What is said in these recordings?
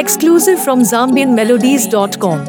Exclusive from ZambianMelodies.com.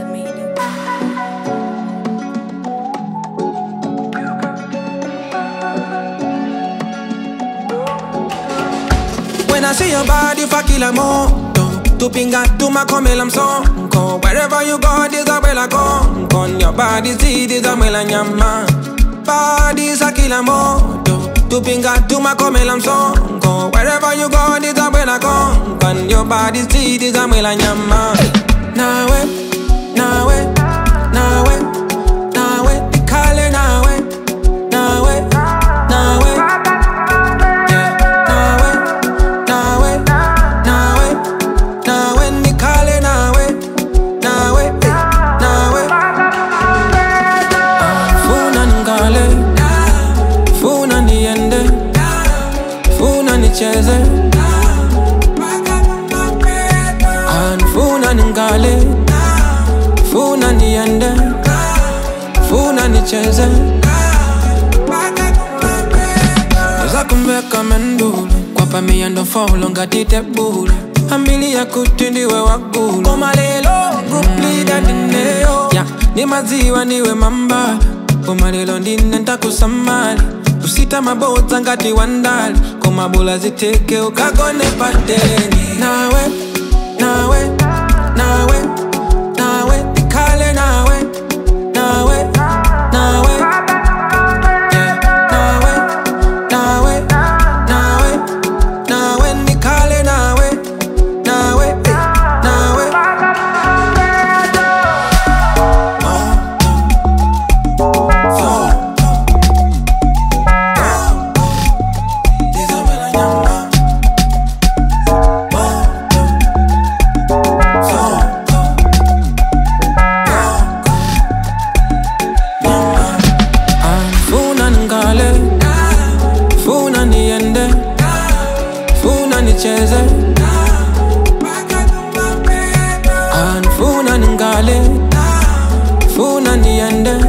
When I see your body, fa kila moto. Tupinga tuma komela msonko. Wherever you go, this a wela kon. Your body see this a wela nyama. Body sa kila moto. Tupinga tuma komela msonko. Wherever you go, this a wela kon. Your body see this a wela nyama. Nawe, nawe, nawe, nawe, nikale nawe, nawe, nawe. Nicheze Funa ningale Funa niende Funa nicheze Neza kumbeka mendule Kwa pami ando follow ngatite bule Ambili ya kutindiwe wakulu Koma lelo group leader dineo yeah. Ni maziwa niwe mamba Koma lelo ndine ntakusamali Usita mabota ngati wandali Koma bula ziteke ukagone pateni Nawe, nawe, nawe, nawe Nikale nawe, nawe, nawe yeah. Nawe, nawe, nawe, nawe Nikale nawe, nawe, nawe Funa niende Funa nicheze Funa ningale Funa niende